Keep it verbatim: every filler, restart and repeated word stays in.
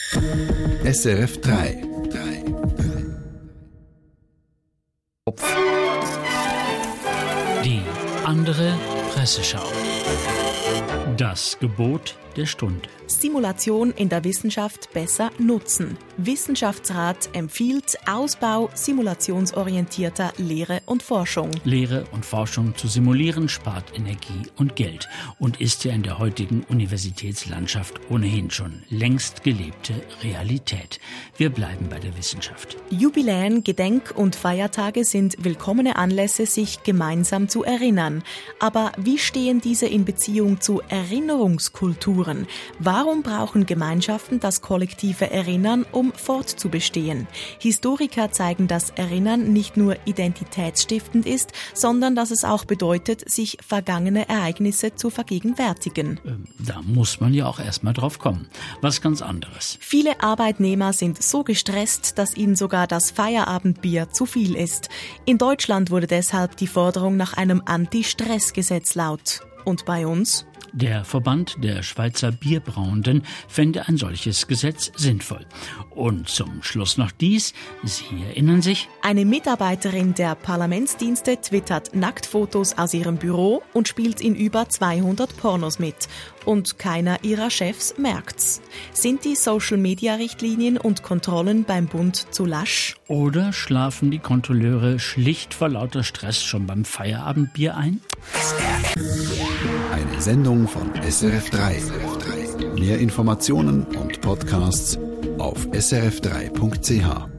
S R F drei. Die andere Presseschau. Das Gebot der Stunde. Simulation in der Wissenschaft besser nutzen. Wissenschaftsrat empfiehlt Ausbau simulationsorientierter Lehre und Forschung. Lehre und Forschung zu simulieren spart Energie und Geld und ist ja in der heutigen Universitätslandschaft ohnehin schon längst gelebte Realität. Wir bleiben bei der Wissenschaft. Jubiläen, Gedenk- und Feiertage sind willkommene Anlässe, sich gemeinsam zu erinnern. Aber wie stehen diese in Beziehung zu Erinnerungskulturen? Warum brauchen Gemeinschaften das kollektive Erinnern, um fortzubestehen? Historiker zeigen, dass Erinnern nicht nur identitätsstiftend ist, sondern dass es auch bedeutet, sich vergangene Ereignisse zu vergegenwärtigen. Ähm, da muss man ja auch erstmal drauf kommen. Was ganz anderes. Viele Arbeitnehmer sind so gestresst, dass ihnen sogar das Feierabendbier zu viel ist. In Deutschland wurde deshalb die Forderung nach einem Anti-Stress-Gesetz laut. Und bei uns? Der Verband der Schweizer Bierbrauenden fände ein solches Gesetz sinnvoll. Und zum Schluss noch dies, Sie erinnern sich? Eine Mitarbeiterin der Parlamentsdienste twittert Nacktfotos aus ihrem Büro und spielt in über zweihundert Pornos mit. Und keiner ihrer Chefs merkt's. Sind die Social-Media-Richtlinien und Kontrollen beim Bund zu lasch? Oder schlafen die Kontrolleure schlicht vor lauter Stress schon beim Feierabendbier ein? Eine Sendung von S R F drei. Mehr Informationen und Podcasts auf s r f drei punkt c h.